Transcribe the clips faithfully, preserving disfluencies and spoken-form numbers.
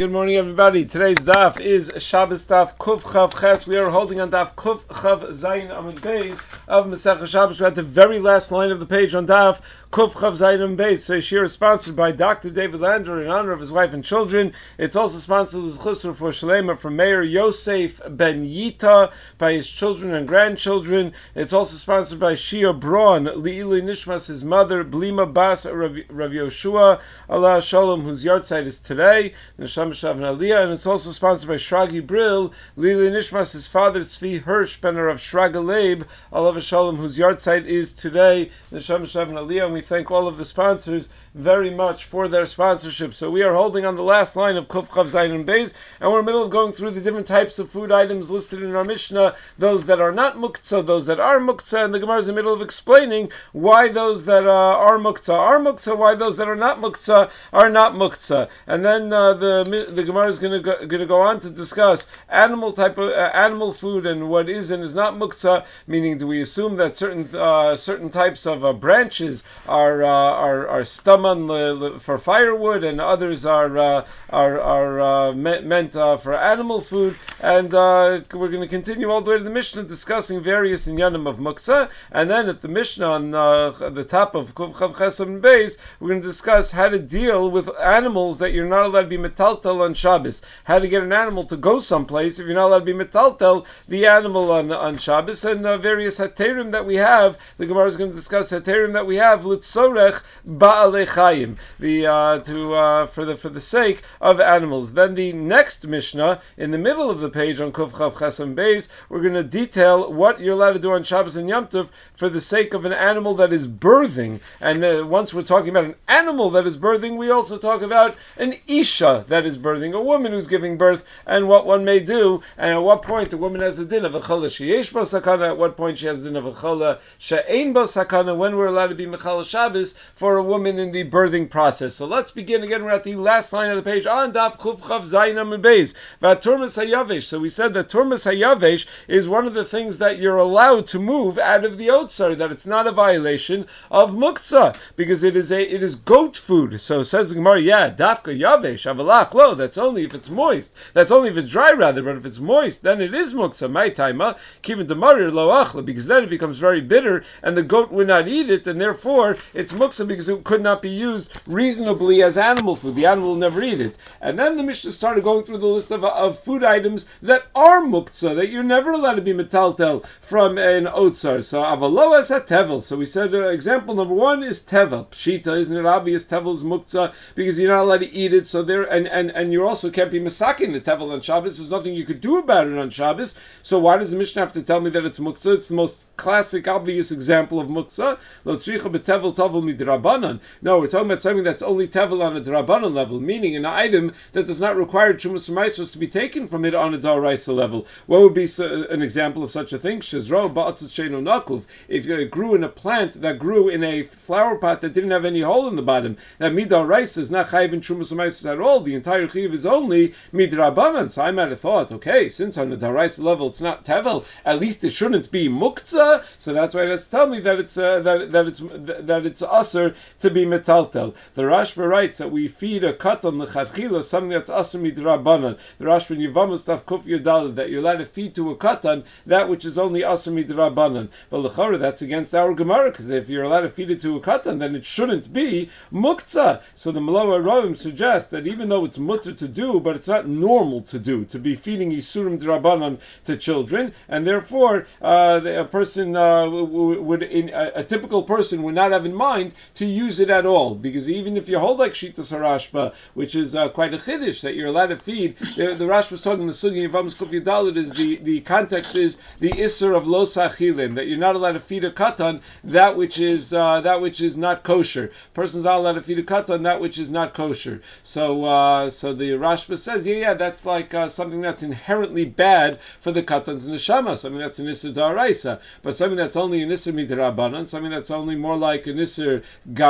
Good morning, everybody. Today's daf is Shabbos daf Kuf Chav Ches. We are holding on daf Kuf Chav Zayin Amud Beis of Masechah Shabbos. We're at the very last line of the page on daf Kuf Chav Zayin Amud Beis. So Shir is sponsored by Doctor David Lander in honor of his wife and children. It's also sponsored as Chusr for Shalema from Mayor Yosef Ben Yita by his children and grandchildren. It's also sponsored by Shia Braun, Li'ili Nishmas, his mother, Blima Bas Rav, Rav Yoshua, Allah Shalom, whose yahrzeit is today. Neshama Shav and Aliyah, and it's also sponsored by Shragi Brill, Lili Nishmas, his father, Tzvi Hirsch, Ben of Shraga Leib, Allah Shalom, whose yahrzeit is today, Neshama Shav and Aliyah, and we thank all of the sponsors very much for their sponsorship. So we are holding on the last line of Kuf Chav Zayin and Beis, and we're in the middle of going through the different types of food items listed in our Mishnah, those that are not muktzah, those that are muktzah, and the Gemara is in the middle of explaining why those that uh, are muktzah are muktzah, why those that are not muktzah are not muktzah. And then uh, the the Gemara is going to go, going to go on to discuss animal type of uh, animal food and what is and is not muktzah. Meaning, do we assume that certain uh, certain types of uh, branches are uh, are are stomach for firewood, and others are uh, are are uh, me- meant uh, for animal food? And uh, we're going to continue all the way to the Mishnah discussing various inyanim of muktzah, and then at the Mishnah on uh, the top of Kuf Chav Chesed and Beis, we're going to discuss how to deal with animals that you're not allowed to be metaltel on Shabbos. How to get an animal to go someplace if you're not allowed to be metaltel the animal on on Shabbos, and uh, various heterim that we have. The Gemara is going to discuss heterim that we have litzorech ba'alei chayim, the uh, to uh, for the for the sake of animals. Then the next Mishnah in the middle of the page on Kuf Chav Chesed and Beis, we're going to detail what you're allowed to do on Shabbos and Yom Tov for the sake of an animal that is birthing. And uh, once we're talking about an animal that is birthing, we also talk about an isha that is birthing, a woman who's giving birth, and what one may do, and at what point a woman has a din of a chala sheyesh bo sakana, at what point she has a din of a chala she'ein bo sakana, when we're allowed to be mechal Shabbos for a woman in the birthing process. So let's begin again. We're at the last line of the page on daf Kuf Chav Zayin Amud Beis. Turmas hayavesh. So we said that turmas hayavesh is one of the things that you're allowed to move out of the otsar, that it's not a violation of muktzah because it is a it is goat food. So says the Gemara, yeah, dafka yavesh avalach lo. That's only if it's moist. That's only if it's dry, rather. But if it's moist, then it is muktzah. My taima kivin demarir lo achla, because then it becomes very bitter, and the goat would not eat it, and therefore it's muktzah because it could not be used reasonably as animal food. The animal will never eat it. And then the Mishnah started going through the list of, of food items that are muktzah, that you're never allowed to be metaltel from an otsar. So avalo as a tevel. So we said uh, example number one is tevel. Pshita, isn't it obvious? Tevel is muktzah because you're not allowed to eat it. So there, and, and, and you also can't be masaking the tevel on Shabbos. There's nothing you could do about it on Shabbos. So why does the Mishnah have to tell me that it's muktzah? It's the most classic, obvious example of muktzah. Lo tzricha betevel tavel midrabanan. No, we're talking about something that's only tevel on a drabanan level, meaning an item that does not require Trumas Maisos to be taken from it on a daraisa level. What would be an example of such a thing? Shizro ba'atzis sheino nakuv. If it grew in a plant that grew in a flower pot that didn't have any hole in the bottom, that midaraisa is not chayiv in Trumas Maisos at all. The entire chayiv is only midrabanan. So I might have thought, okay, since on the daraisa level it's not tevel, at least it shouldn't be muktzah. So that's why it has to tell me that it's uh, that that it's that it's usher to be metaltel. The Rashba writes that we feed a katan lechatchila, something that's usher midrabanan. The Rashba in Yevamos Daf Kuf Yudalad, that you're allowed to feed to a katan that which is only usher midrabanan. But lechara, that's against our Gemara, because if you're allowed to feed it to a katan, then it shouldn't be muktzah. So the Maloa Roim suggests that even though it's mutter to do, but it's not normal to do, to be feeding isurim drabanan to children, and therefore uh, a person uh, would, in, a, a typical person would not have in mind to use it at all, because even if you hold like Shitas HaRashba, which is uh, quite a chiddush that you're allowed to feed, the, the Rashba was talking, the Sugi of Yevamos Kuf Yudalad is the, the context is the Isser of Lo Sachilim, that you're not allowed to feed a katan that which is uh, that which is not kosher. Person's not allowed to feed a katan that which is not kosher. So uh, so the Rashba says, yeah, yeah, that's like uh, something that's inherently bad for the katan's neshama, something that's an Isser Daraisa, but something that's only an Isser Midrabanan, something that's only more like an Isser Gavra,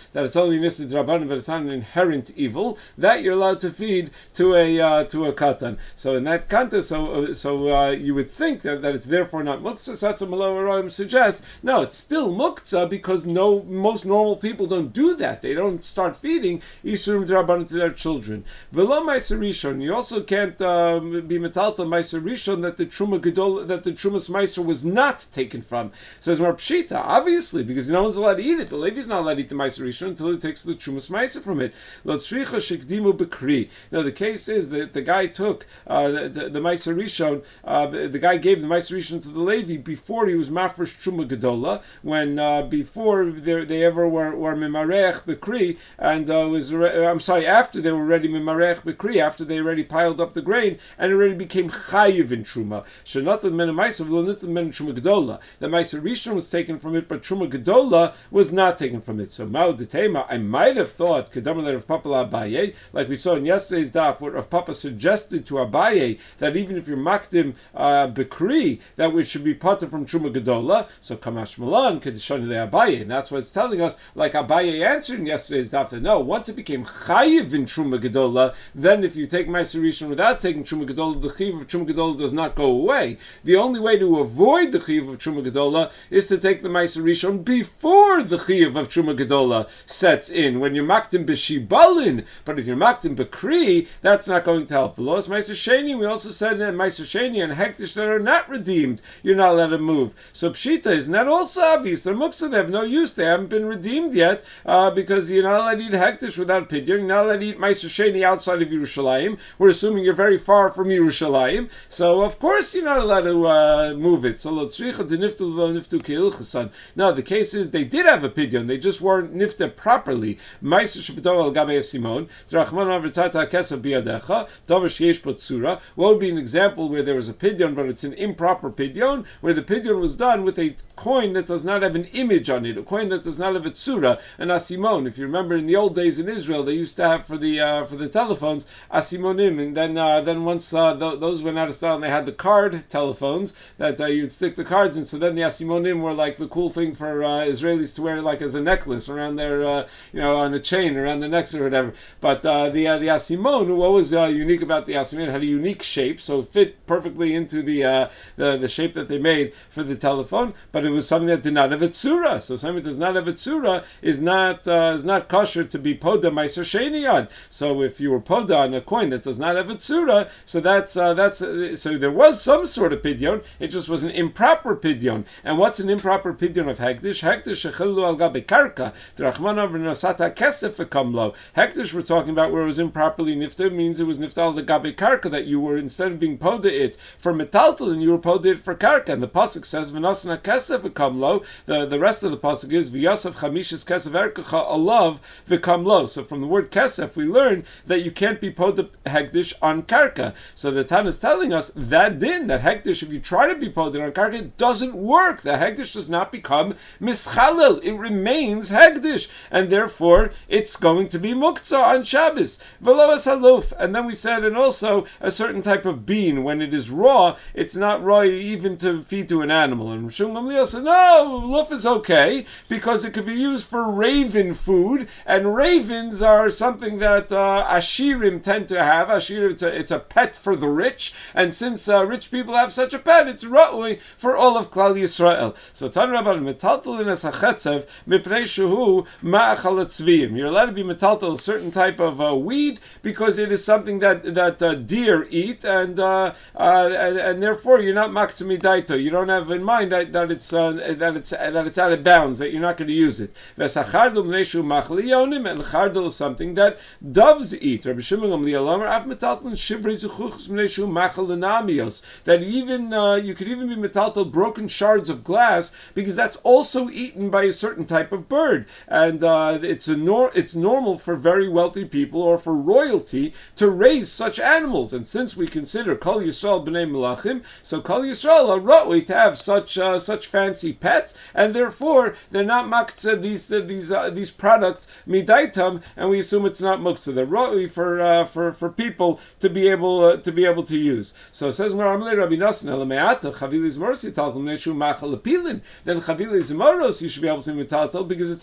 that it's only Nisa Drabanan, but it's not an inherent evil, that you're allowed to feed to a uh, to a katan. So in that context, so so uh, you would think that, that it's therefore not muktzah. So that's what Malay Roim suggests. No, it's still muktzah because no most normal people don't do that. They don't start feeding Isurim Drabanan to their children. V'lo Ma'aser Rishon. You also can't um, be metaltal Ma'aser Rishon that the Truma Gedol that the Trumas Ma'aser was not taken from. Says Mar Pshita, obviously, because no one's allowed to eat it. The Levi's not allowed to eat the Ma'aser Rishon until he takes the Trumas Ma'aser from it. Lo tzricha shikdimu b'kri. Now the case is that the guy took uh, the, the, the Ma'aser Rishon. Uh, the guy gave the Ma'aser Rishon to the Levi before he was mafresh Truma Gedola, when uh, before they, they ever were were mimarech b'kri, and uh, was re- I'm sorry, after they were already mimarech b'kri, after they already piled up the grain and it already became chayiv in Truma. Shenatan men Ma'aser v'lo nitan men Truma Gedola. The Ma'aser Rishon was taken from it, but Truma Gedola was not taken from it. So Mao Detema, I might have thought Kedamar of Papa Abaye, like we saw in yesterday's daf, where Rav Papa suggested to Abaye that even if you're makdim uh, b'kri, that we should be potter from Truma Gedola. So Kamash Malan Kedishani le Abaye, and that's what it's telling us. Like Abaye answered in yesterday's daf, that no, once it became chayiv in Truma Gedola, then if you take Ma'aser Rishon without taking Truma Gedola, the chiv of Truma Gedola does not go away. The only way to avoid the chiv of Truma Gedola is to take the Ma'aser Rishon before the chiv of Truma Gedola sets in, when you're makdim b'shibalin. But if you're makdim b'kri, that's not going to help. The laws Ma'aser Sheni, we also said that Ma'aser Sheni and hektish that are not redeemed, you're not allowed to move. So pshita, isn't that also obvious? They're muktzah, they have no use, they haven't been redeemed yet, uh, because you're not allowed to eat hektish without pidyon, you're not allowed to eat Ma'aser Sheni outside of Yerushalayim. We're assuming you're very far from Yerushalayim, so of course you're not allowed to uh, move it. So lo tzricha de niftu lo niftu ke'ilchasan. No, the case is they did have a pidyon, they just weren't nifta properly. Ma'aser sheb'do al gabei simon, t'rachman avrtzata kesef biyadecha, davar sheyesh bo tzura. What would be an example where there was a pidyon, but it's an improper pidyon, where the pidyon was done with a coin that does not have an image on it, a coin that does not have a tzura, an asimon. If you remember, in the old days in Israel, they used to have for the uh, for the telephones asimonim, and then uh, then once uh, th- those went out of style, and they had the card telephones that uh, you'd stick the cards in. So then the asimonim were like the cool thing for uh, Israelis to wear, like as a necklace around their, uh, you know, on a chain around the necks or whatever. But uh, the uh, the asimon, what was uh, unique about the asimon, it had a unique shape, so it fit perfectly into the uh, the the shape that they made for the telephone. But it was something that did not have a tzura. So something that does not have a tzura is not uh, is not kosher to be poda Ma'aser Sheni on. So if you were poda on a coin that does not have a tzura, so that's uh, that's uh, so there was some sort of pidyon. It just was an improper pidyon. And what's an improper pidyon of hektish? Hektish shechelu al gabe karka t'rachmana v'nasata kesef v'kamlo. Hektish we're talking about where it was improperly nifta, means it was nifta al gabe karka, that you were, instead of being poda it for metaltal, and you were poda it for karka. And the pasuk says v'nasana kesef v'kamlo. The the rest of the pasuk is v'yasef chamishas kesef erkacha alav v'kamlo. So from the word kesef we learn that you can't be poda hektish on karka. So the Tan is telling us that din, that hektish, if you try to be poda on karka, it doesn't work. The hektish does not become mischalel. It remains hektish, and therefore it's going to be muktzah on Shabbos. V'lo es haluf. And then we said, and also a certain type of bean, when it is raw, it's not raw even to feed to an animal. And Rishon Gamliel said, no, luf is okay, because it could be used for raven food, and ravens are something that uh, ashirim tend to have. Ashirim, it's a, it's a pet for the rich, and since uh, rich people have such a pet, it's ra'ui for all of Klal Yisrael. So Tan Rabban metaltal in as hachetzev mipnei shehu ma'achal tzviyim. You're allowed to be metaltal a certain type of uh, weed because it is something that that uh, deer eat, and, uh, uh, and and therefore you're not maksimidaito. You don't have in mind that that it's uh, that it's uh, that it's out of bounds, that you're not going to use it. V'sachardul mnei shehu machal yonim, and chardul is something that doves eat. Rabbi Shimon Gamliel Amar av metaltal shivrei zuchuchs mnei shehu machal lenamios. That even uh, you could even be metaltal broken shards of glass, because that's also eaten by a certain type of bird, and uh, it's a nor- it's normal for very wealthy people or for royalty to raise such animals. And since we consider Kol Yisrael b'nei Melachim, so Kol Yisrael are ra'ui to have such uh, such fancy pets, and therefore they're not maktzah these uh, these uh, these products midaitam, and we assume it's not muktzah. They're ra'ui for uh, for for people to be able uh, to be able to use. So it says Rabbi Nassan Elameata Chavilis Mercy Taltum Neshu Machal Apilin. Then Chavilis Moros you should be able to metaltal because it's an elephant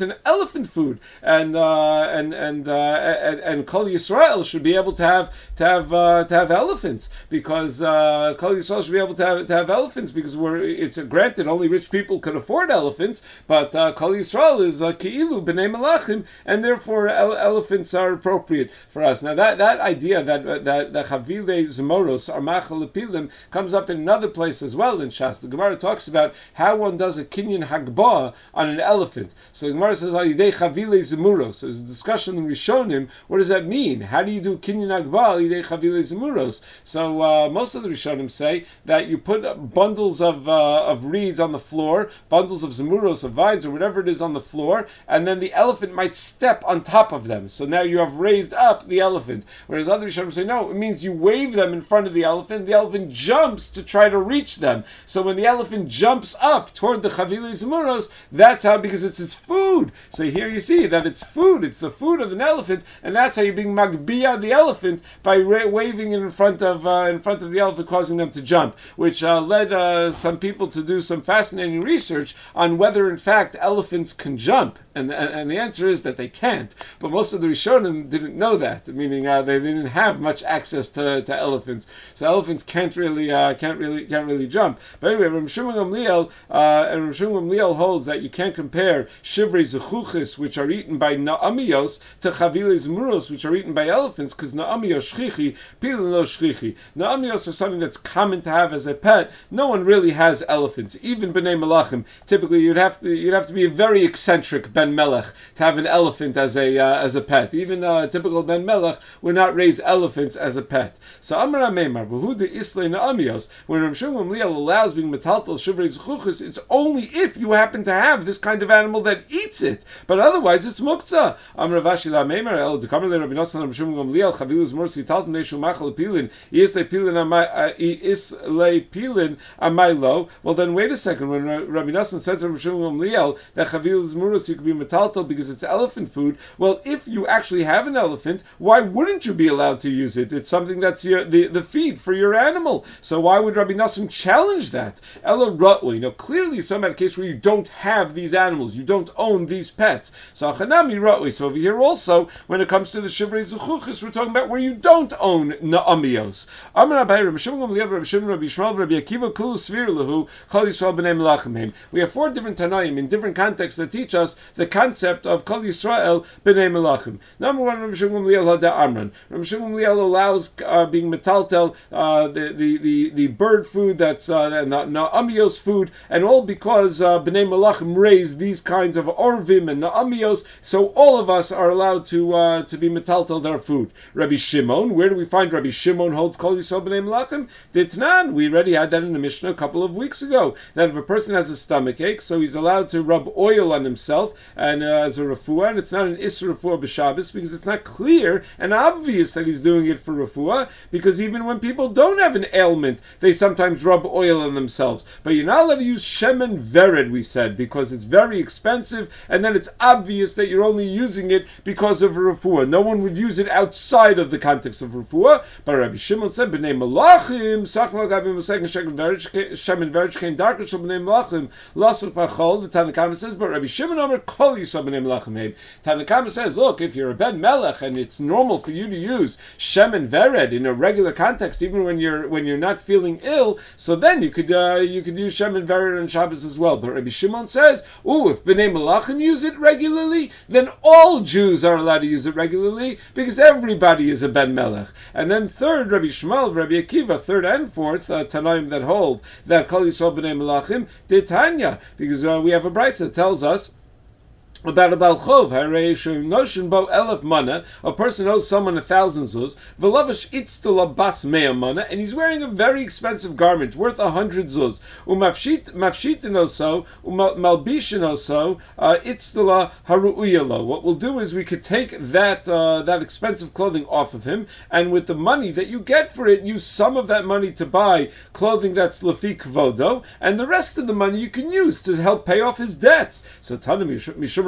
elephant food, and uh, and and uh, and, and Kol Yisrael should be able to have to have uh, to have elephants, because uh, Kol Yisrael should be able to have to have elephants because we're it's a, granted only rich people could afford elephants, but uh, Kol Yisrael is uh, Ki'ilu B'nei Malachim, and therefore ele- elephants are appropriate for us. Now that, that idea that that that Chavile Zmoros are Machal Lepilim comes up in another place as well in Shas. The Gemara talks about how one does a Kinyan Hagbah on an elephant. So the Gemara says Alidei Chavile Zmuros. So there's a discussion in Rishonim. What does that mean? How do you do Kinyan Hagbah Alidei Chavile Zmuros? So uh, most of the Rishonim say that you put bundles of uh, of reeds on the floor, bundles of Zmuros, of vines, or whatever it is on the floor, and then the elephant might step on top of them. So now you have raised up the elephant. Whereas other Rishonim say, no, it means you wave them in front of the elephant, the elephant jumps to try to reach them. So when the elephant jumps up toward the Chavile Zmuros, that's how, because it's its food. So here you see that it's food, it's the food of an elephant, and that's how you're being Magbia the elephant, by ra- waving in front of uh, in front of the elephant, causing them to jump, which uh, led uh, some people to do some fascinating research on whether in fact elephants can jump, and and, and the answer is that they can't. But most of the Rishonim didn't know that, meaning uh, they didn't have much access to, to elephants, so elephants can't really uh, can't really can't really jump. But anyway, Rav Shimon Gamliel uh, and Rav Shimon Gamliel holds that you can't compare shivrei zechuchis, which are eaten by na'amiyos, to chavile zmuros, which are eaten by elephants, because na'amiyos shchichi, pilin lo shchichi. Na'amiyos are something that's common to have as a pet. No one really has elephants, even b'nei malachim. Typically, you'd have to you'd have to be a very eccentric ben melech to have an elephant as a uh, as a pet. Even a uh, typical ben melech would not raise elephants as a pet. So Amar Meimar, v'hu de islay na'amiyos. When Rav Shimon Gamliel allows being metaltal shivrei zechuchis, it's only if you happen to have this kind of animal that eats it. But otherwise, it's muktzah. Amar Rav Ashi la Meimar el dekamar le Rabbi Nosson Rav Shimon Gamliel chavilus morsi taltal neishu machal pilin islay pilin amay islay pilin amay lo. Well, then wait a second. When Rabbi Nosson said to Rav Shimon Gamliel that chavilus morsi could be metaltal because it's elephant food, well, if you actually have an elephant, why wouldn't you be allowed to use it? It's something that's your, the, the feed for your animal. So why would Rabbi Nosson challenge that? Ella Rutway. Now, clearly you're talking about a case where you don't have these animals, you don't own these pets. So Achanami Rutway. So over here also, when it comes to the Shivrei Zechuchis, we're talking about where you don't own Na'amiyos. Amar Abai, Rabbi Shimon Gamliel, Rabbi Shimon, Rabbi Yishmael, Rabbi Akiva, Kulu Svir Lahu, Kol Yisrael B'nei Melachim. We have four different Tanaim in different contexts that teach us the concept of Kol Yisrael B'nei Melachim. Number one, Rabbi Shimon Gamliel Hada Amran. Rabbi Shimon Gamliel allows uh, being metaltel, uh, the, the, the, the bird food that's uh, Na'amiyos food, and all because uh, B'nei Melachim raise these kinds of Orvim and Na'amiyos, so all of us are allowed to uh, to be metaltel their food. Rabbi Shimon, where do we find Rabbi Shimon holds Kol Yisrael B'nei Melachim? Ditnan, we already had that in the Mishnah a couple of weeks ago, that if a person has a stomach ache, so he's allowed to rub oil on himself and uh, as a refuah, and it's not an Isser refuah b'Shabbos, because it's not clear and obvious that he's doing it for refuah, because even when people don't have an ailment, they sometimes rub oil on themselves. But you're not allowed to use shemen vered, we said, because it's very expensive, and then it's obvious that you're only using it because of refuah. No one would use it outside of the context of refuah. But Rabbi Shimon said, "B'nei Malachim, sakmal gabim v'segen shemen vered, shemen vered came darker so b'nei Malachim lasur pachol." The Tanna Kama says, but Rabbi Shimon Omer Kol Yisrael B'nei Malachim. Tanna Kama says, look, if you're a ben melech and it's normal for you to use shemen vered in a regular context, even when you're when you're not feeling ill, so then you could uh, you could use shemen vered on Shabbos as well. But Rabbi Shimon says, ooh, if B'nei Malachim use it regularly, then all Jews are allowed to use it regularly, because everybody is a ben melech. And then third, Rabbi Shmuel, Rabbi Akiva, third and fourth, uh, Tanaim that hold that Kol Yisrael B'nei Malachim, did Tanya, because uh, we have a brisa that tells us about a balchov, noshin bo elef mana, a person owes someone a thousand zuz, v'lavash itztula bas mea mana, and he's wearing a very expensive garment worth a hundred zuz. Umafshit mafshitin also, umalbishin also, itztula haruuyalo. What we'll do is we could take that uh, that expensive clothing off of him, and with the money that you get for it, use some of that money to buy clothing that's lefi kvodo, and the rest of the money you can use to help pay off his debts. So Tana Mishum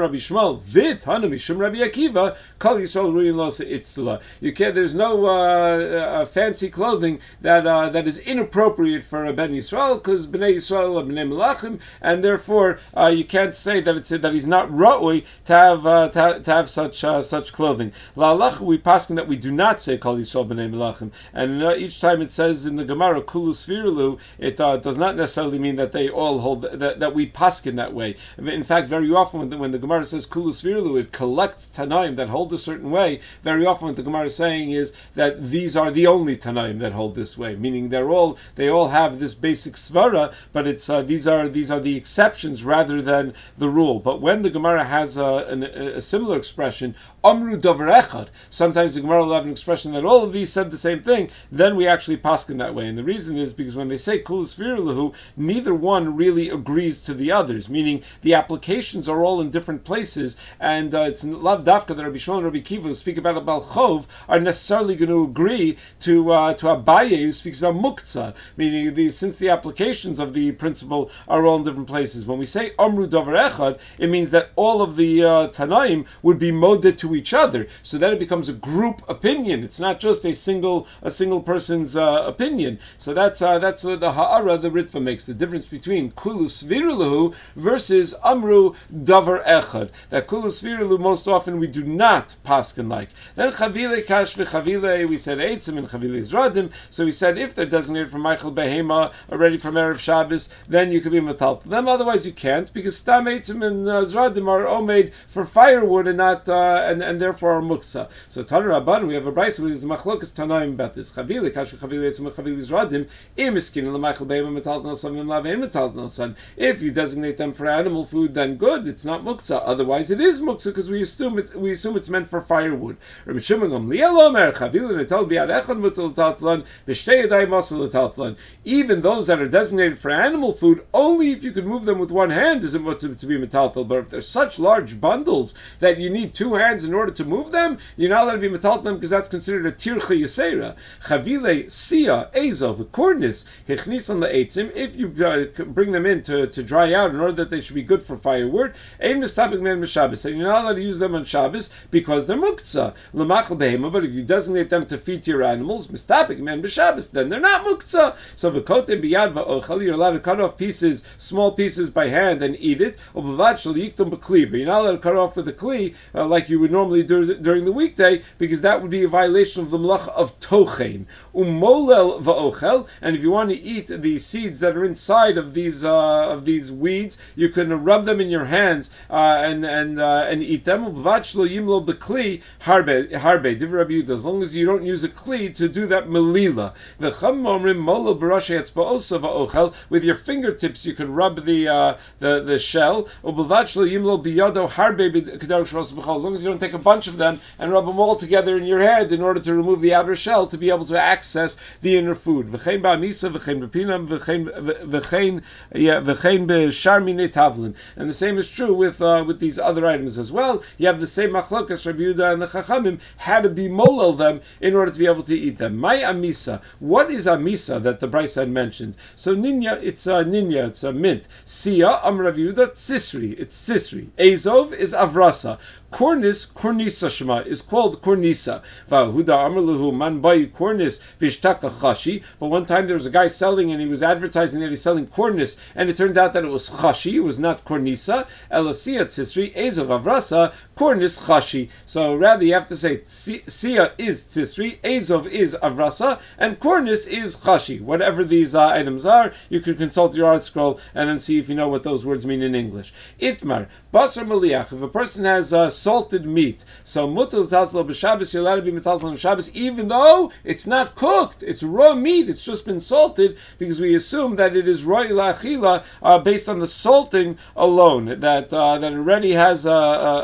Rabbi Shmuel v'Tana mishum Rabbi Akiva kol Yisrael ruyin lo se'itzula. You can't. There's no uh, uh, fancy clothing that uh, that is inappropriate for a Ben Yisrael, because Bnei Yisrael are Bnei Melachim, and therefore uh, you can't say that it's that he's not ra'ui to have uh, to, to have such uh, such clothing. La'alach, we paskin that we do not say kol Yisrael Bnei Melachim, and uh, each time it says in the Gemara kulu svirulu, it uh, does not necessarily mean that they all hold that, that we paskin that way. In fact, very often when the, when the Gemara says kulu svirulu, it collects Tanaim that hold a certain way. Very often what the Gemara is saying is that these are the only Tanaim that hold this way, meaning they're all they all have this basic svara, but it's uh, these are these are the exceptions rather than the rule. But when the Gemara has uh, an, a similar expression, Amru Dover Echad, sometimes the Gemara will have an expression that all of these said the same thing, then we actually paskin that way. And the reason is because when they say Kul Svirulahu, neither one really agrees to the others, meaning the applications are all in different places, and uh, it's lav dafka that Rabbi Shmuel and Rabbi Kiva, who speak about a Balchov, are necessarily going to agree to uh, to Abaye, who speaks about Muktzah, meaning the, since the applications of the principle are all in different places. When we say Amru Dover Echad, it means that all of the uh, Tanaim would be moded to each other, so that it becomes a group opinion. It's not just a single a single person's uh, opinion. So that's uh, that's uh, the ha'ara the Ritva makes the difference between Kulu Svirulahu versus Amru Davar Echad. That Kulu Svirulahu most often we do not paskin like. Then Chavile Kash v'Chavile, we said Eitzim and Chavile Zradim. So we said if they're designated from Michael Behema already from Erev Shabbos, then you can be metal to them. Otherwise you can't, because Stam Eitzim and uh, Zradim are all made for firewood and not uh, and and therefore are muksa. So Tanu Rabban, we have a brayso with the machlokas Tanaim about this. Chavile Kashu Chavile Eitzim Chavile Zradim imiskin l'Michael Behema metal to son and lav ein metal to son. If you designate them for animal food, then good, it's not muksa. Otherwise it is muksa, because we assume it's we assume it's meant for firewood. Rabbi Shimon Gamliel Omer Chavile metal biad echad metal tatlan b'shtei yadayim masel tatlan. Even those that are designated for animal food, only if you could move them with one hand is it to, to be metaltal. But if they're such large bundles that you need two hands in order to move them, you're not allowed to be metaltal them, because that's considered a tircha yisera. Chavile sia ezov kornis hichnisan le'etzim. If you uh, bring them in to, to dry out in order that they should be good for firewood, ein mistabik men b'Shabbos, and you're not allowed to use them on Shabbos because they're muktzah l'machal behema. But if you designate them to feed to your animals, mistabik men b'Shabbos, then they're not muktzah. So v'kotem biyad va'ochel, you're allowed to cut off pieces, small pieces by hand and eat it. Or b'vad shel yiktum b'kli, but you're not allowed to cut off with a kli uh, like you would normally do during the weekday, because that would be a violation of the malach of tochein. Umolel va'ochel, and if you want to eat the seeds that are inside of these uh, of these weeds, you can rub them in your hands uh, and and uh, and eat them. B'vad shel yimlo b'kli harbe harbe divrei Rabbi Yehuda, as long as you don't use a kli to do that melila. The chum omrim molel b'rashay etzba'osa va'ochel, with your fingertips you can rub the uh, the the shell. Ub'vad shel yimlo biyado harbe b'kedarush ros b'chol, as long as you don't take a bunch of them and rub them all together in your hand in order to remove the outer shell to be able to access the inner food. V'chein ba'amisa, v'chein b'pinam, v'chein v'chein yeah, v'chein b'shar minei tavlin. And the same is true with uh, with these other items as well. You have the same machlokas Rabbi Yehuda and the Chachamim had to be molel them in order to be able to eat them. My amisa, what is amisa that the Bryce had mentioned? So ninya, it's a ninya, it's a mint. Sia, am Rabbi Yehuda, tzisri, it's tzisri. Ezov is avrasa. Kornis, kornisa shema, is called kornisa. Va'huda amarluhu man bayi kornis vishtaka chashi. But one time there was a guy selling, and he was advertising that he's selling kornis, and it turned out that it was chashi, it was not kornisa. Elasia tzisri, ezov avrasa, kornis chashi. So rather you have to say sia is tzisri, ezov is avrasa, and kornis is chashi. Whatever these uh, items are, you can consult your art scroll and then see if you know what those words mean in English. Itmar, basar maliach, if a person has uh, salted meat, so mutal tatlo b'Shabbos, you're allowed to be metaltal on Shabbos, even though it's not cooked, it's raw meat, it's just been salted, because we assume that it is roy la'achila uh, based on the salting alone, that uh, that already has a, a,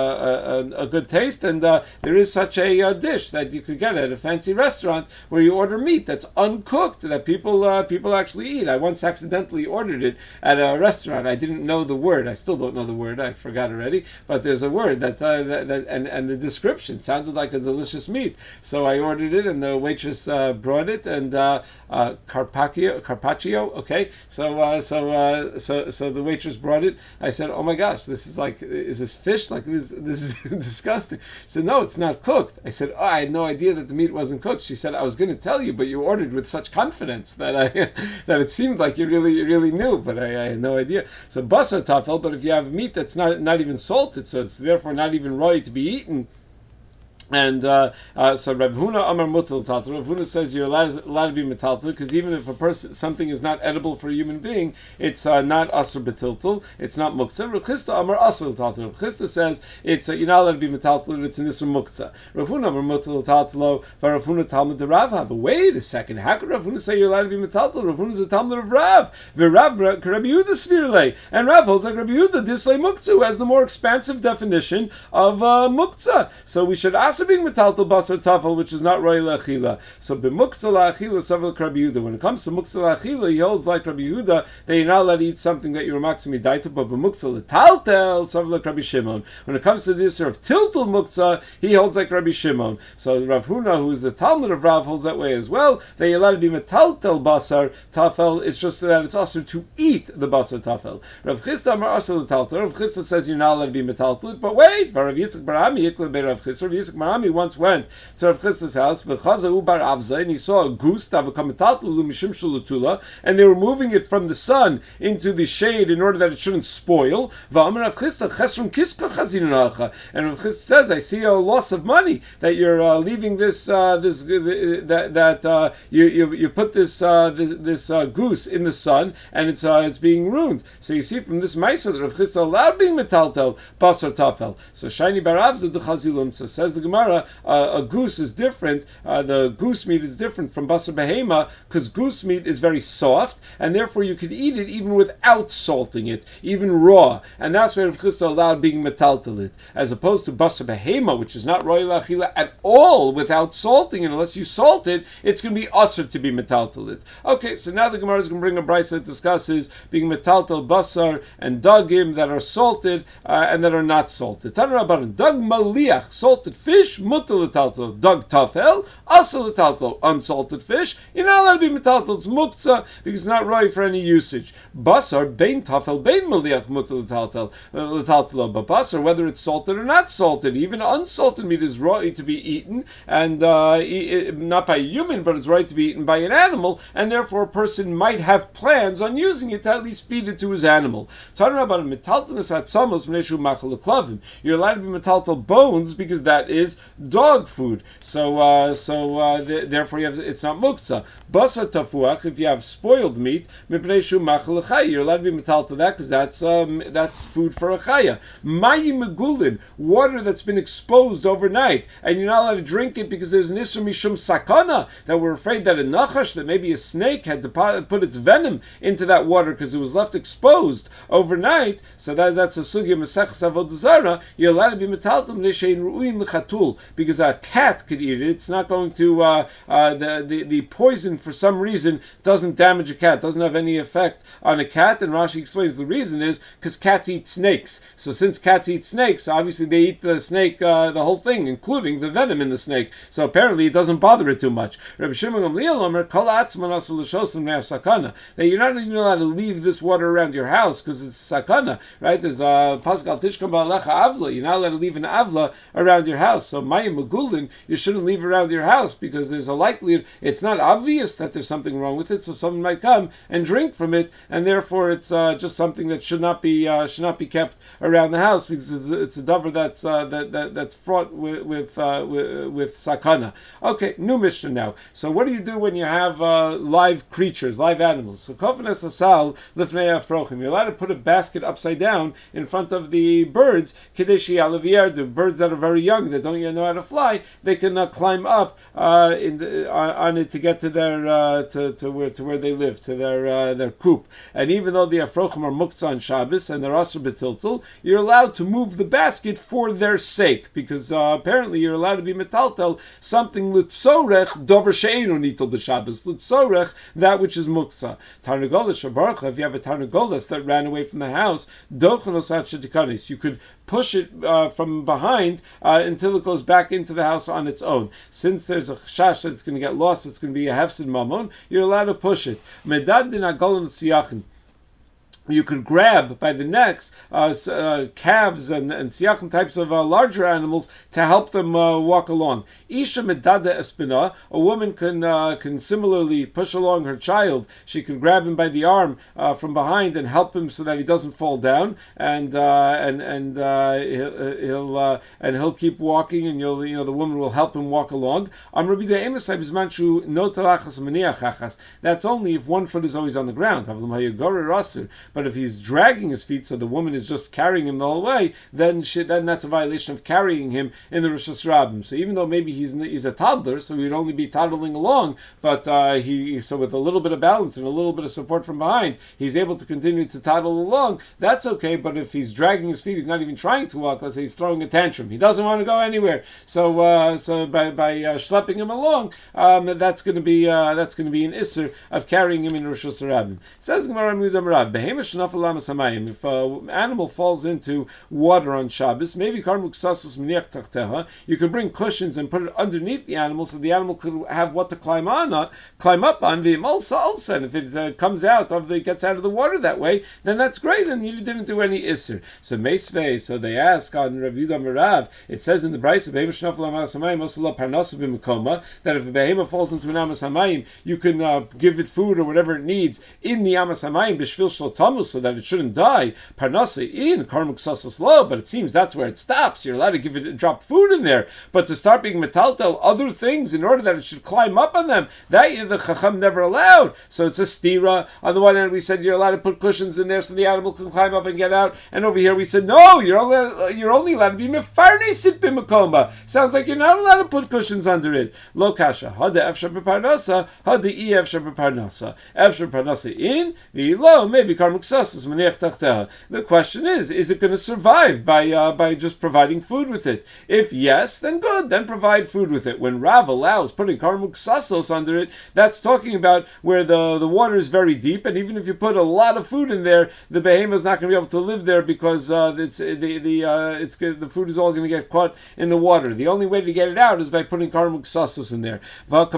a, a, a good taste, and uh, there is such a uh, dish that you could get at a fancy restaurant where you order meat that's uncooked, that people uh, people actually eat. I once accidentally ordered it at a restaurant. I didn't know the word. I still don't know the word. I forgot already. But there's a word that that, uh, that, that and and the description sounded like a delicious meat. So I ordered it, and the waitress uh, brought it, and uh, uh, carpaccio, carpaccio. Okay, so uh, so uh, so so the waitress brought it. I said, "Oh my gosh, this is like, is this fish? Like this this is disgusting." She said, "No, it's not cooked." I said, "Oh, I had no idea that the meat wasn't cooked." She said, "I was going to tell you, but you ordered with such confidence that I that it seemed like you really you really knew, but I, I had no idea." So basar tafel, but if you have meat that's not not even salted, so it's therefore not even right to be eaten. And uh, uh, so Rav Huna Amar Mutal Taltal. Rav Huna says you're allowed, allowed to be metaltal because even if a person something is not edible for a human being, it's uh, not asur betiltal. It's not muktzah. Rav Chisda Amar asur taltal. Rav Chisda says it's uh, you're not allowed to be metaltal. It's an isur muktzah. Rav Huna Amar Mutal Taltalo. Rav Huna Talmud de Rav Hava. Wait a second. How could Rav Huna say you're allowed to be metaltal? Rav Huna is a Talmud of Rav. V'Rav Rabbi Yehuda Svirle, and Rav holds like Rabbi Yehuda Dislay Muktzah, who has the more expansive definition of uh, muktzah. So we should ask being metaltal basar tafel, which is not roy la'achila. So b'muktzah la'achila savel Rabbi Yehuda. When it comes to muktzah la'achila, he holds like Rabbi Yehuda that you're not allowed to eat something that you're maximi daita, but b'muktzah l'taltel savel Rabbi Shimon. When it comes to this sort of tiltal muktzah, he holds like Rabbi Shimon. So Rav Huna, who is the Talmud of Rav, holds that way as well. That you're allowed to be metaltel basar tafel. It's just that it's also to eat the basar tafel. Rav Chisda amar asar l'taltel. Rav Chisda says you're not allowed to be metaltel, but wait, Rav Yitzchak Barami yikle be Rav Chisda. Rav Yitzchak Barami once went to Rav Chisda's house, and he saw a goose, and they were moving it from the sun into the shade in order that it shouldn't spoil. And Rav Chisda says, I see a loss of money, that you're uh, leaving this, uh, this uh, that, that uh, you, you you put this uh, this, this uh, goose in the sun, and it's uh, it's being ruined. So you see from this Maisa that Rav Chisda allowed being metaltel, basar tafel. So Shiny Barav the Chazilum. So says the Gemara, uh, a goose is different. Uh, the goose meat is different from basar behema because goose meat is very soft, and therefore you can eat it even without salting it, even raw. And that's why Rav Chisda allowed being metaltel it, as opposed to basar behema, which is not royal achila at all without salting it. Unless you salt it, it's going to be usher to be metaltel it. Okay, so now the Gemara is going to bring a brisa that discusses being metaltel basar and dagim that are salted uh, and that are not salted. Tana Rabbanan, dag maliach, salted fish, mutal metaltel. Dag tafel, asal metaltel. Unsalted fish, you're not allowed to be metaltel. It's muktzah because it's not right for any usage. Basar, bein tafel, bein maliach, mutal metaltel. But basar, whether it's salted or not salted, even unsalted meat is right to be eaten, and uh, not by a human, but it's right to be eaten by an animal, and therefore a person might have plans on using it to at least feed it to his animal. You're allowed to be metaltel bones because that is dog food. So, uh, so uh, th- therefore, you have, it's not muktzah. Basar tafuach, if you have spoiled meat, you're allowed to be metaltel that because that's um, that's food for a chaya. Mayi megulin, water that's been exposed overnight, and you're not allowed to drink it because there's an isur mishum sakana, that we're afraid that a nachash, that maybe a snake had to put its venom into that water because it was left exposed overnight. So that, that's a sugya Maseches Avodah Zarah. You're allowed to be metaltel n'shein ru'in l'chatul because a cat could eat it. It's not going to uh, uh, the, the the poison for some reason doesn't damage a cat, doesn't have any effect on a cat. And Rashi explains the reason is because cats eat snakes. So since cats eat snakes, obviously they eat the snake, uh, the whole thing, including the venom in the snake. So apparently it doesn't bother it too much. Rabbi Shimon Gamliel Omer kol atzman asul l'shosim sakana, that you're not even allowed to leave this water around your house because it's sakana, right? There's a pascal tishkam ba'alecha avla. You're not allowed to leave an avla around your house. So mayim megulin, you shouldn't leave around your house because there's a likelihood it's not obvious that there's something wrong with it. So someone might come and drink from it, and therefore it's uh, just something that should not be uh, should not be kept around the house because it's, it's a davar that's uh, that, that that's fraught with with, uh, with with sakana. Okay, new mission now. So what do you do when you have uh, live creatures, live animals? So kofnes asal lifnei afrochim. You're allowed to put a basket upside down in front of the birds. Kadeshi alaviyardu, birds that are very young that don't yet know how to fly, they can uh, climb up uh, in the, on, on it to get to their uh, to, to where to where they live, to their uh, their coop. And even though the afrochim are muktzah on Shabbos and they're asur betiltel, you're allowed to move the basket for their sake because uh, apparently you're allowed to be metaltel something litzorech dover she'einu nitel b'Shabbos, litzorech that which is muktzah. Tarnagolas shabarcha, if you have a tarnagolas that ran away from the house, dochanos at shetikanis, you could push it uh, from behind uh, until it goes back into the house on its own. Since there's a chash that it's going to get lost, it's going to be a hefsid mamon, you're allowed to push it. Medad din agolon siyachin. You could grab by the necks uh, uh, calves and, and siachim types of uh, larger animals to help them uh, walk along. Isha medada espina, a woman can uh, can similarly push along her child. She can grab him by the arm uh, from behind and help him so that he doesn't fall down, and uh, and and uh, he'll, he'll uh, and he'll keep walking, and you'll you know the woman will help him walk along. That's only if one foot is always on the ground. But if he's dragging his feet, so the woman is just carrying him the whole way, then she, then that's a violation of carrying him in the Rosh Hashanah. So even though maybe he's he's a toddler, so he'd only be toddling along, but uh, he so with a little bit of balance and a little bit of support from behind, he's able to continue to toddle along. That's okay. But if he's dragging his feet, he's not even trying to walk. Let's say he's throwing a tantrum. He doesn't want to go anywhere. So uh, so by by uh, schlepping him along, um, that's going to be uh, that's going to be an isser of carrying him in Rosh Hashanah. Says Gemara Midam Rab, if an animal falls into water on Shabbos, maybe you can bring cushions and put it underneath the animal so the animal could have what to climb on, uh, climb up on. And if it uh, comes out of the gets out of the water that way, then that's great, and you didn't do any isser. So meisvei, so they ask on Rav Yudah Merav, it says in the Brisa that if a behemoth falls into an amas hamayim, you can uh, give it food or whatever it needs in the amas hamayim b'shvil shel tamus, so that it shouldn't die. Parnasa in karmuk sasas lo, but it seems that's where it stops. You're allowed to give it drop food in there, but to start being metaltel other things in order that it should climb up on them, that the chacham never allowed. So it's a stira. On the one hand, we said you're allowed to put cushions in there so the animal can climb up and get out, and over here we said no, you're only you're only allowed to be mefarnesit b'makoma. Sounds like you're not allowed to put cushions under it. Lo kasha hada efshar b'parnasa hada i efshar b'parnasa efshar parnasa in v'lo maybe karmuk sasas. The question is, is it going to survive by uh, by just providing food with it? If yes, then good, then provide food with it. When Rav allows putting karmuk sasos under it, that's talking about where the, the water is very deep, and even if you put a lot of food in there, the behemoth is not going to be able to live there because uh, it's the the uh, it's the food is all going to get caught in the water. The only way to get it out is by putting karmuk sasos in there.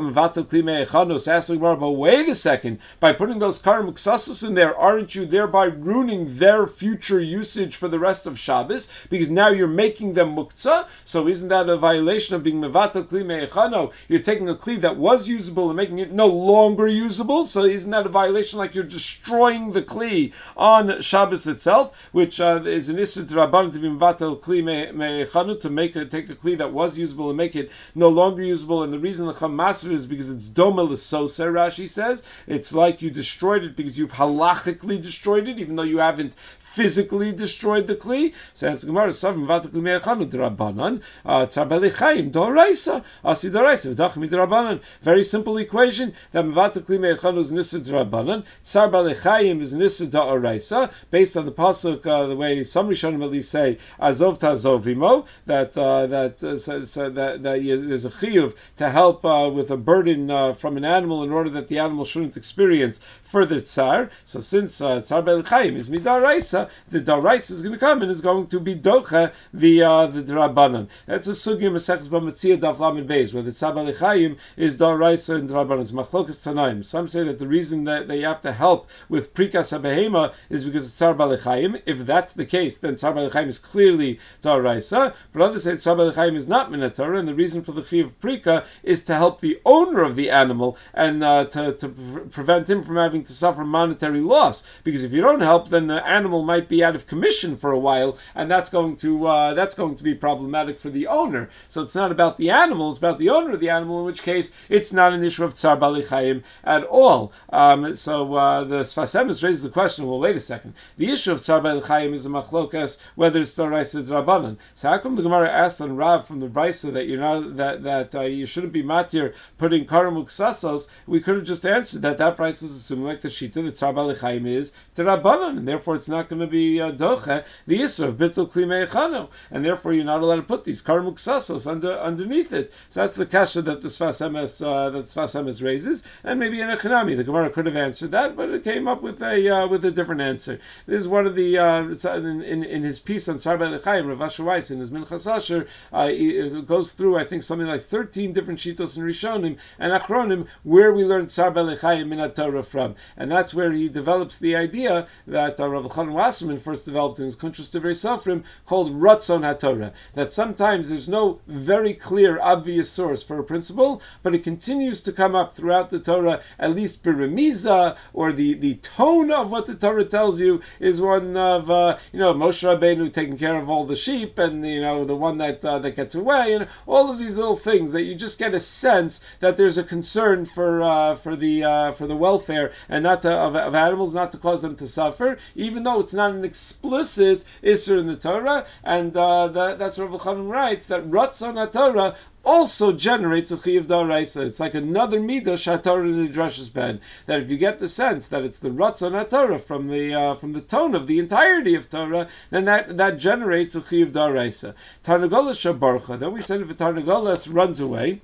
Asking, but wait a second, by putting those karmuk sasos in there, aren't you thereby ruining their future usage for the rest of Shabbos, because now you're making them muktzah? So isn't that a violation of being mevatel kli me'echano? You're taking a kli that was usable and making it no longer usable. So isn't that a violation, like you're destroying the kli on Shabbos itself, which uh, is an issur d'rabbanan to be mevatel kli me'echano, to make a, take a kli that was usable and make it no longer usable? And the reason the cham maser is because it's doma l'soser. Rashi says it's like you destroyed it because you've halachically destroyed it, even though you haven't physically destroyed the kli. Says Gemara, "Savim vatakli me'echanu d'Rabbanan, tzar b'alei chayim d'oraisa, asi d'oraisa v'dachmi d'Rabbanan." Very simple equation that vatakli me'echanu is nisur d'Rabbanan, tzar b'alei chayim is nisur d'oraisa, based on the pasuk, uh, the way some Rishonim at least say, "Azov ta'azovimo," that uh, that uh, so, so that, that there's a chiyuv to help uh, with a burden uh, from an animal in order that the animal shouldn't experience further tsar. So since uh, tzar b'alei chayim is midaraisa, the daraisa is going to come and is going to be docha the uh, the drabanan. That's a sugya Maseches B'Metzia Daf Lamed Beis, where the tzar b'alei chayim is daraisa and drabanan. It's machlokas tanaim. Some say that the reason that they have to help with prikas habehema is because it's tzar b'alei chayim. If that's the case, then tzar b'alei chayim is clearly daraisa. But others say tzar b'alei chayim is not minatorah, and the reason for the chiyuv of prika is to help the owner of the animal and uh, to to pre- prevent him from having to suffer monetary loss. Because if you don't help, then the animal might be out of commission for a while, and that's going to uh, that's going to be problematic for the owner. So it's not about the animal; it's about the owner of the animal. In which case, it's not an issue of tsar b'alei chayim at all. Um, so uh, the Sfas Emes raises the question: well, wait a second. The issue of tsar b'alei chayim is a machlokas whether it's d'oraisa or d'Rabbanan. So how come the Gemara asked on Rav from the Brisa that you're not that that uh, you shouldn't be matir putting karamuk sasos? We could have just answered that that Brisa is assuming like the shita that tsar b'alei chayim is Rabbanon, and therefore it's not going to be uh, doche the Isra of Bittul Kli Meichano, and therefore you're not allowed to put these Karmuk Sasos under underneath it. So that's the kasha that the Sfas Emes uh, that Sfas Emes raises, and maybe in a Chanami the Gemara could have answered that, but it came up with a uh, with a different answer. This is one of the uh, in, in, in his piece on Sar B'Elechayim, Rav Asher Weiss in his Minchas Asher, uh, he goes through I think something like thirteen different shitos and Rishonim and Achronim where we learned Sar B'Elechayim Min Torah from, and that's where he develops the idea that uh, Rav Chanan Wasserman first developed in his Kuntrus Divrei Sofrim called Ratzon HaTorah, that sometimes there's no very clear, obvious source for a principle, but it continues to come up throughout the Torah, at least Beremiza, or the, the tone of what the Torah tells you is one of, uh, you know, Moshe Rabbeinu taking care of all the sheep, and, you know, the one that uh, that gets away, and all of these little things that you just get a sense that there's a concern for uh, for the uh, for the welfare and not to, of, of animals, not to cause them to suffer, even though it's not an explicit Isser in the Torah, and uh, that, that's what Rav Chanan writes, that Ratzon HaTorah also generates a chiyuv d'oraisa. It's like another midah shatorah in the drashas ben. That if you get the sense that it's the ratzon haTorah from the uh, from the tone of the entirety of Torah, then that, that generates a chiyuv d'oraisa. Tarnagolas shabarcha. Then we said if a tarnagolas runs away,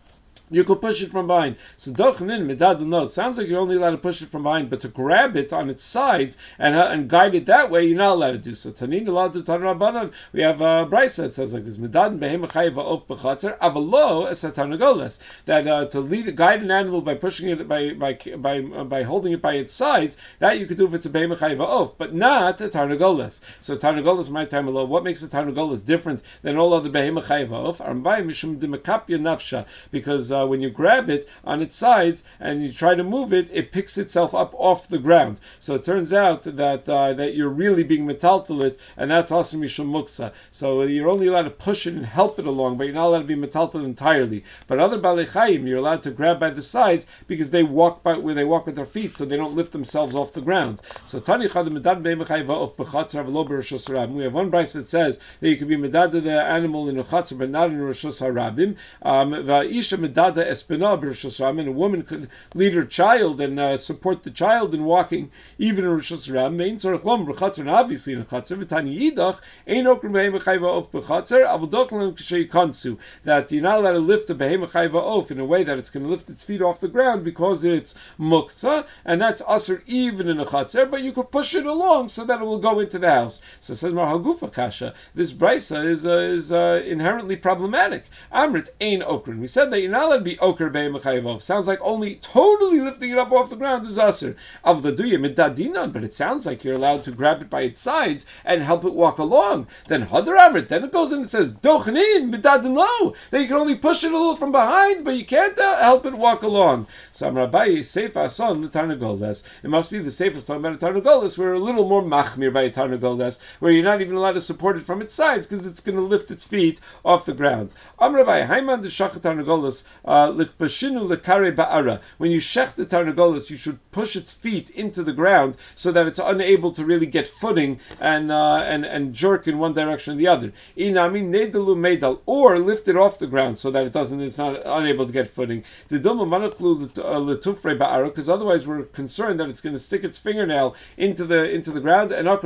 you could push it from behind. So dochanin medad no. It sounds like you're only allowed to push it from behind, but to grab it on its sides and uh, and guide it that way, you're not allowed to do so. Tanin allowed to tan rabbanon. We have a brayso that says like this: medad behem chayiv of b'chatzer avalo es tarnagolas. That uh, to lead guide an animal by pushing it by by by uh, by holding it by its sides, that you could do if it's a behem chayiv of, but not a tarnagolas. So tarnagolas my time alone. What makes a tarnagolas different than all other behem chayiv of? Armbai mishum demakapya nafsha, because uh, when you grab it on its sides and you try to move it, it picks itself up off the ground. So it turns out that uh, that you're really being metaltal it, and that's also mishum muksa. So you're only allowed to push it and help it along, but you're not allowed to be metaltal entirely. But other balei chayim, you're allowed to grab by the sides because they walk by where they walk with their feet, so they don't lift themselves off the ground. So tani chad medad be'emachayva of b'chatzer v'lo b'rishus harabim. We have one brayso that says that you can be medad the animal in a chatzer but not in a rishus harabim. Va'isha medad espina b'rishus harabim. And a woman could lead her child and uh, support the child in walking even in rishus harabim. Ein tzorach lom b'chatzer, and obviously in a chatzer. V'tani yidach ein okrim be'emachayva of b'chatzer avodoklam k'shei kansu. That you're not allowed to lift a behemah chayva off in a way that it's going to lift its feet off the ground because it's muktzah, and that's usher even in a chatzer, but you could push it along so that it will go into the house. So it says Mar Hagufa Kasha, this brisa is uh, is uh, inherently problematic. Amrit ein okrin. We said that you're not allowed to be okr behemah chayva off. Sounds like only totally lifting it up off the ground is usher. Avdaduya midadinan, but it sounds like you're allowed to grab it by its sides and help it walk along. Then hadar amrit. Then it goes in and says dochnin midadino. That you can only push it a little from behind, but you can't uh, help it walk along. So Amrabai Seifa Son the Tarnagolas. It must be the safest time about a Tarnagolas. We're a little more machmir by a Tarnagolas, where you're not even allowed to support it from its sides because it's going to lift its feet off the ground. Amrabai Haiman the Shachat Tarnagolas Likbashinu Lekare Ba'ara. When you shech the Tarnagolas, you should push its feet into the ground so that it's unable to really get footing and uh, and and jerk in one direction or the other. Inami Nedalu Medal, or lift it off the ground so that it doesn't, it's not unable to get footing. The because otherwise we're concerned that it's going to stick its fingernail into the into the ground, and and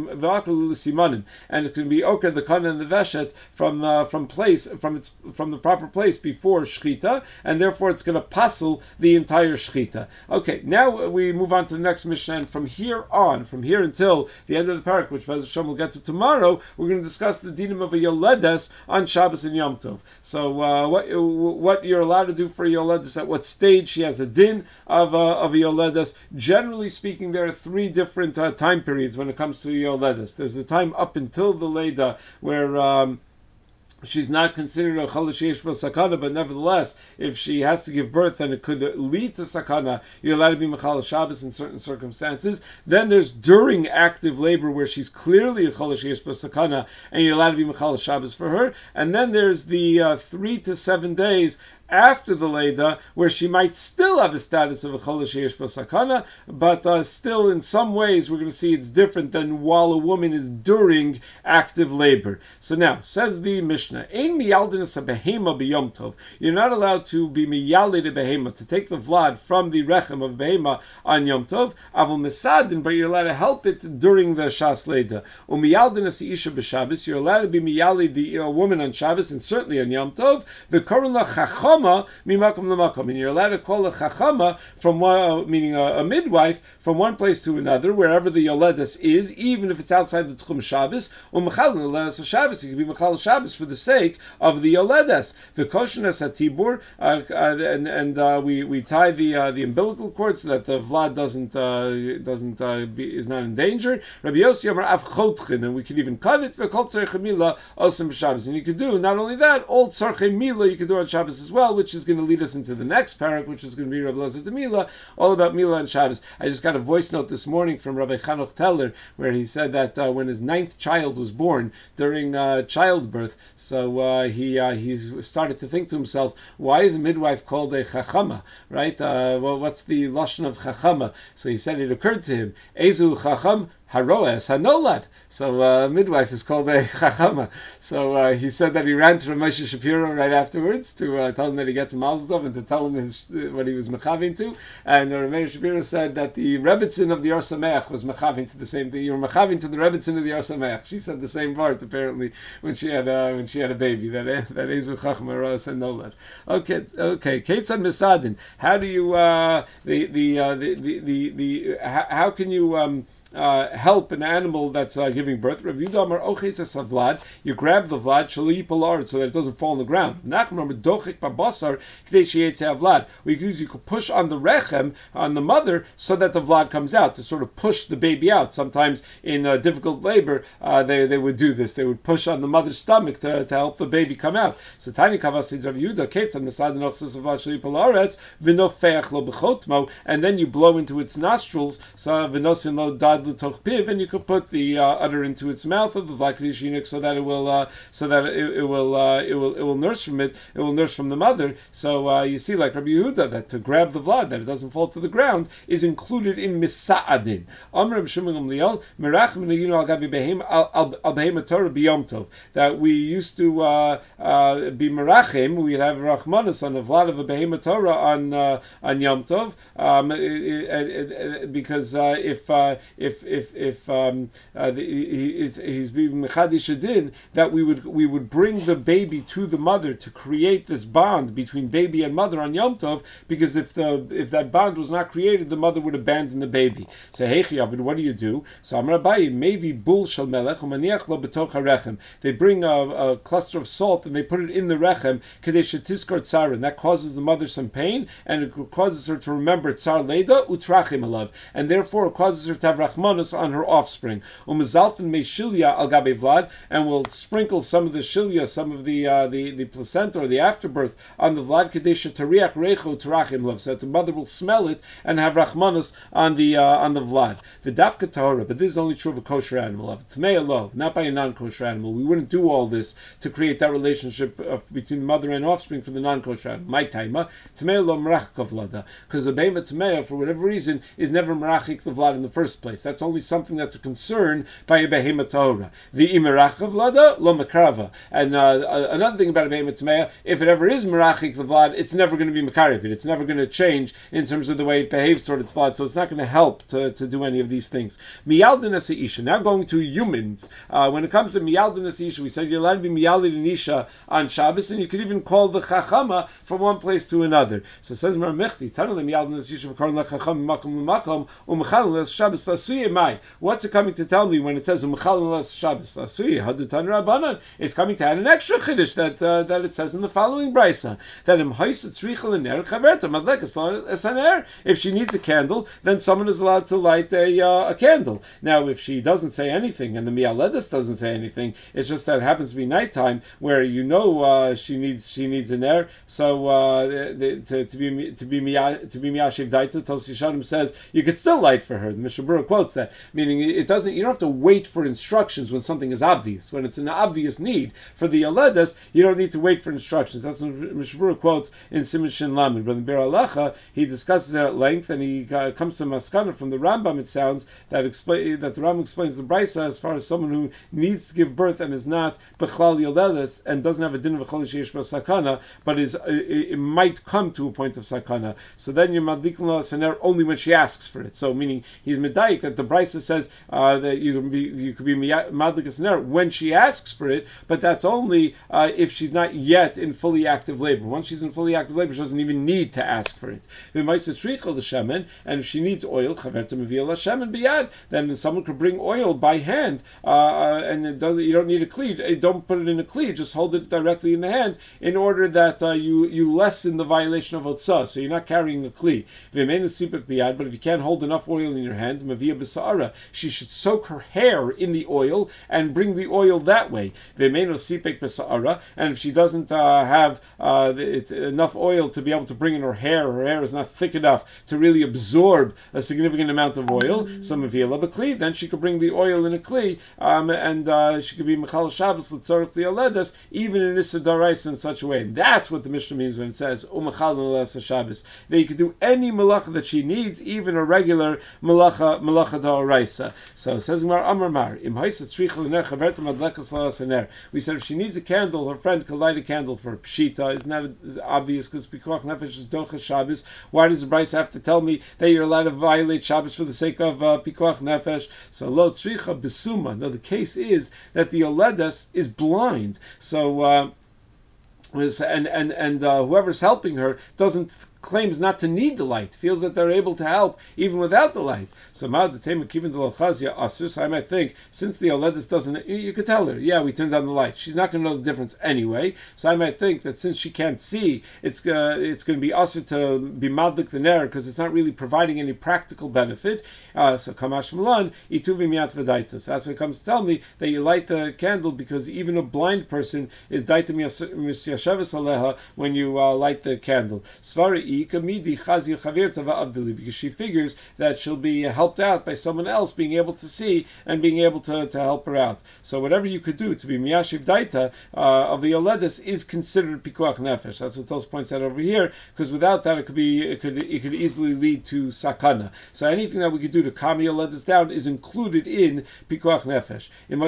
it can be okra the kana and the veshet from uh, from place from its from the proper place before shchita, and therefore it's going to passel the entire shchita. Okay, now we move on to the next Mishnah, and from here on, from here until the end of the parak, which Bez Hashem will get to tomorrow, we're going to discuss the dinim of a yoledes on Shabbos and Yom Tov. So uh, what what you're allowed to do for a yoledes, at what stage she has a din of uh, of a yoledes. Generally speaking, there are three different uh, time periods when it comes to yoledes. There's the time up until the leda where um, she's not considered a chalash yesh bo sakana, but nevertheless, if she has to give birth and it could lead to sakana, you're allowed to be mechal Shabbos in certain circumstances. Then there's during active labor where she's clearly a chalash yesh bo sakana, and you're allowed to be mechal Shabbos for her. And then there's the uh, three to seven days after the Leda, where she might still have the status of a Chol Sheyesh Bo Sakana, but uh, still in some ways we're going to see it's different than while a woman is during active labor. So now, says the Mishnah, Ein miyaldinus behema b'yom tov. You're not allowed to be miyalid a behema, to take the vlad from the rechem of behema on Yom Tov, avol mesadin, but you're allowed to help it during the Shas Leda. Umiyaldinus isha b'Shabbos, you're allowed to be miyalid the uh, woman on Shabbos, and certainly on Yom Tov, the korin la chachama mimakom lemakom, and you're allowed to call a chachama from one, uh, meaning a, a midwife, from one place to another, wherever the yoledes is, even if it's outside the Tchum Shabbos, umechalin le'les Shabbos, you can be mechal Shabbos for the sake of the yoledes. The koshernes atibur, uh, uh, and and uh, we we tie the uh, the umbilical cord so that the vlad doesn't uh, doesn't uh, be, is not endangered. Rabbi Yossi Yomer av chotchin, and we can even cut it for kol tzarchei mila osem b'Shabbos, and you could do not only that, all tzarchei mila you could do on Shabbos as well, which is going to lead us into the next parak, which is going to be Rabbi Elazar de Mila, all about mila and Shabbos. I just got a voice note this morning from Rabbi Chanoch Teller where he said that uh, when his ninth child was born during uh, childbirth, so uh, he uh, he started to think to himself, why is a midwife called a chachama, right? Uh, well, what's the lashon of chachama? So he said it occurred to him, Ezu chacham haroes hanolad. So uh, midwife is called a chachama. So uh, he said that he ran to Moshe Shapiro right afterwards to uh, tell him that he gets a mazel tov and to tell him his, what he was mechavin to. And uh, Moshe Shapiro said that the Rebbitzin of the Or Sameach was mechavin to the same thing. You were mechavin to the Rebbitzin of the Or Sameach. She said the same part apparently when she had uh, when she had a baby. That that Ezu chachama haroes hanolad. Okay, okay. Keitzad Mesadin. How do you uh, the the, uh, the the the the how, how can you um, Uh, help an animal that's uh, giving birth? Rav Yudah Amar Oches es vlad. You grab the vlad shali yipol so that it doesn't fall on the ground. Nachman Amar Dochik babasar k'dei sheyetze vlad. What you can use, you could push on the rechem, on the mother, so that the vlad comes out, to sort of push the baby out. Sometimes in uh, difficult labor, uh, they they would do this. They would push on the mother's stomach to, to help the baby come out. So Tani Kavasid Rav Yudah Ketzad Mesadin Oches es vlad shali yipol aretz v'nofeach lo b'chotmo, and then you blow into its nostrils. So v'nosin lo dad, and you could put the uh, udder into its mouth of the vlad so that it will uh, so that it, it will uh, it will it will nurse from it it will nurse from the mother. So uh, you see, like Rabbi Yehuda, that to grab the vlad, that it doesn't fall to the ground, is included in misa'adin. That we used to uh, uh, be merachim, we'd have rachmanis on the vlad of a behema Torah on uh, on Yom Tov, um, it, it, it, because uh, if uh, if if if um, uh, the, he, he's, he's being mechadish adin, that we would we would bring the baby to the mother to create this bond between baby and mother on Yom Tov, because if the if that bond was not created, the mother would abandon the baby. So heichi avid, what do you do? So Amar Abaye, maybe bul shel melech umaniach lo betoch harechem. They bring a, a cluster of salt and they put it in the rechem kadei shetiskar tzara, and that causes the mother some pain, and it causes her to remember tzar leda utrachim alav, and therefore it causes her to have rachmanus on her offspring. Umazalfin me shilya al gabe vlad, and will sprinkle some of the shilya, some of the uh, the, the placenta or the afterbirth on the vlad kadesha tariach recho tarachim love, so that the mother will smell it and have rachmanus on the uh, on the vlad. V'dafka tahora, but this is only true of a kosher animal. Of tamei lo, not by a non-kosher animal. We wouldn't do all this to create that relationship of, between mother and offspring for the non-kosher animal. My taima tamei lo merachik vlada, because the beima tamei, for whatever reason, is never merachik the vlad in the first place. That's only something that's a concern by a behema Torah. The imeracha vlada lo makrava. And uh, another thing about a behema tamei, if it ever is merachik the vlad, it's never going to be makarev. It's never going to change in terms of the way it behaves toward its vlad. So it's not going to help to, to do any of these things. Miyaldin as isha. Now going to humans. Uh, when it comes to miyaldin as isha, we said you're allowed to be miyaldin isha on Shabbos, and you could even call the chachama from one place to another. So it says Mar Mechti, Tanale miyaldin as isha v'karn lechacham makom l'makom umechal les Shabbos lasuye mai. What's it coming to tell me when it says umechal les Shabbos lasuye? Hadutan Rabbanan. It's coming to add an extra chiddush that uh, that it says in the following brisa, that im haisa tzricha l'ner chaverta madlekas l'esaner. If she needs a candle, then someone is allowed to light a uh, a candle. Now, if she doesn't say anything and the mialedis doesn't say anything, it's just that it happens to be nighttime where you know uh, she needs she needs an air. So uh, the, to, to be to be to be miyashiv daita, Tosi Shadim says you could still light for her. The Mishnah Berurah quotes quotes that, meaning it doesn't. You don't have to wait for instructions when something is obvious. When it's an obvious need for the yoledes, you don't need to wait for instructions. That's what Mishmur quotes in Siman Shin Lamed. But in Bir Halacha, he discusses it at length, and he uh, comes to Maskana from the Rambam. It sounds that explain that the Rambam explains the Brisa as far as someone who needs to give birth and is not bechlal yoledes and doesn't have a din of a chol sheish sakana, but is it, it might come to a point of sakana. So then you're madlik lo saner only when she asks for it. So meaning he's medayik that the Brisa says uh, that you can be you could be madlik saner when she asks for it, but that's only uh, if she's not yet in fully active labor. Once she's in fully active labor, she doesn't even need to ask for it. And if she needs oil, then someone could bring oil by hand, uh, and it doesn't. You don't need a kli. Don't put it in a kli. Just hold it directly in the hand, in order that uh, you you lessen the violation of otzah. So you're not carrying a kli. But if you can't hold enough oil in your hand, she should soak her hair in the oil and bring the oil that way. And if she doesn't uh, have uh, it's enough oil to be able to bring in her hair, her hair is not thick enough to really absorb a significant amount of oil, mm-hmm. so Mavila Bakli, then she could bring the oil in a Kli, um, and uh, she could be Mechal Shabbos L'tzorach Li'aledas, even in Issa Daraisa in such a way. And that's what the Mishnah means when it says, Umechal L'Alesa Shabbos. That you could do any malacha that she needs, even a regular malacha, malacha Daraisa. So it says, Mar Amar Mar, Im Haisa Tzricha L'ner Chaverta Madlekas L'Alas Haner. We said if she needs a candle, her friend could light a candle for Pshita. Isn't that is obvious because Pikuach Nefesh is Docha Shabbos? Why does the Bryce have to tell me that you're allowed to violate Shabbos for the sake of uh, Pikuach Nefesh? So Lo Tzricha Besuma. No, the case is that the Yoledes is blind. So uh, and and and uh, whoever's helping her doesn't claims not to need the light, feels that they're able to help even without the light. So I might think, since the Yoledes doesn't, you, you could tell her, yeah, we turned on the light. She's not going to know the difference anyway. So I might think that since she can't see, it's uh, it's going to be usher to be madlik the ner because it's not really providing any practical benefit. Uh, so Kamash Milan, ituvi miat v'daita. So that's what it comes to tell me that you light the candle because even a blind person is daita misyashavas aleha when you uh, light the candle. Svari because she figures that she'll be helped out by someone else being able to see and being able to, to help her out. So whatever you could do to be miyashiv daita uh, of the Yoledes is considered pikuach nefesh. That's what Tos points out over here, because without that it could be it could it could easily lead to sakana. So anything that we could do to calm Yoledes down is included in pikuach nefesh. And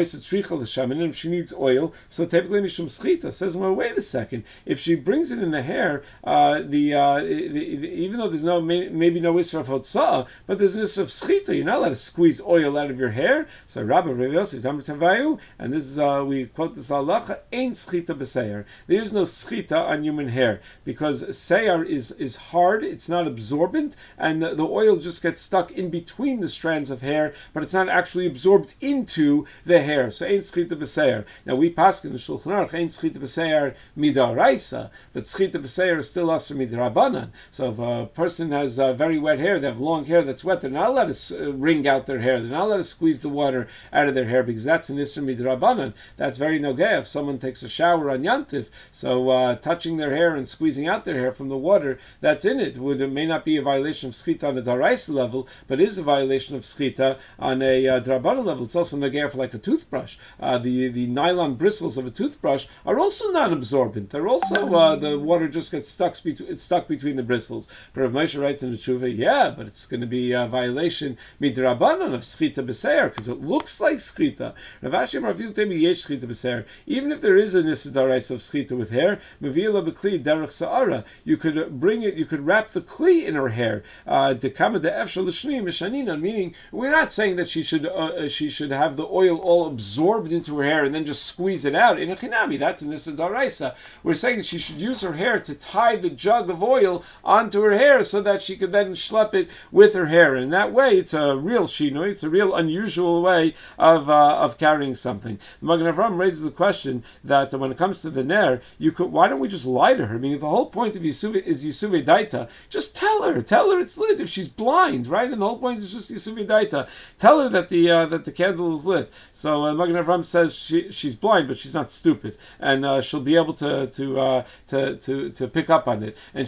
if she needs oil, so typically mishum schita says, well, wait a second. If she brings it in the hair, uh, the uh, The, the, even though there's no maybe no isra of hotzah, but there's an isra of schita. You're not allowed to squeeze oil out of your hair. So Rabbi Rav Yosef Tamar Tavayu, and this is uh, we quote this halacha: "Ain't schita b'seir." There is no schita on human hair because seir is is hard. It's not absorbent, and the, the oil just gets stuck in between the strands of hair, but it's not actually absorbed into the hair. So ain't schita b'seir. Now we pass in the Shulchan Aruch ain't schita b'seir midaraisa, but schita b'seir is still asur midrabanan. So if a person has uh, very wet hair, they have long hair that's wet, they're not allowed to uh, wring out their hair. They're not allowed to squeeze the water out of their hair because that's an Isra Midrabanan. That's very nogeh. If someone takes a shower on Yantif, so uh, touching their hair and squeezing out their hair from the water that's in it, would, it may not be a violation of Schita on a Daraisa level, but is a violation of Schita on a uh, Drabanan level. It's also nogeh for like a toothbrush. Uh, the, the nylon bristles of a toothbrush are also non-absorbent. They're also, uh, the water just gets stuck, it's stuck between the bristles. But Rav Moshe writes in the Tshuva, yeah, but it's going to be a violation midrabanan of schita b'seir because it looks like schita. Rav Ashi Marvil temi yesh schita b'seir. Even if there is a nisidaraisa of schita with hair, mevila b'kli derech sa'ara, you could bring it, you could wrap the kli in her hair. Dekama de'efshal l'shni mishanina, meaning we're not saying that she should uh, she should have the oil all absorbed into her hair and then just squeeze it out in a chinami. That's a nisidaraisa. We're saying that she should use her hair to tie the jug of oil onto her hair so that she could then schlep it with her hair. And in that way, it's a real shinoi, it's a real unusual way of uh, of carrying something. The Magen Avraham raises the question that when it comes to the ner, you could why don't we just lie to her? I mean, if the whole point of Yisuve is Yisuve Daita, just tell her, tell her it's lit. If she's blind, right, and the whole point is just Yisuve Daita, tell her that the uh, that the candle is lit. So uh, Magen Avraham says she she's blind, but she's not stupid, and uh, she'll be able to to, uh, to to to pick up on it, and she might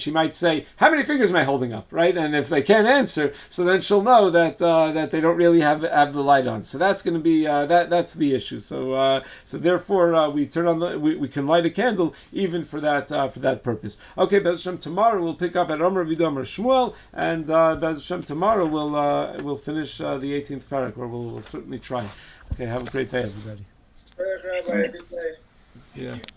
say, how many fingers am I holding up, right? And if they can't answer, so then she'll know that uh, that they don't really have have the light on. So that's going to be uh, that that's the issue. So uh, so therefore uh, we turn on the we, we can light a candle even for that uh, for that purpose. Okay, Bez Hashem, tomorrow we'll pick up at Amar Vidam or Shmuel, and uh, Bez Hashem, tomorrow we'll uh, we'll finish uh, the eighteenth parak, or we'll, we'll certainly try. Okay, have a great day, everybody. Rabbi, good day. Yeah.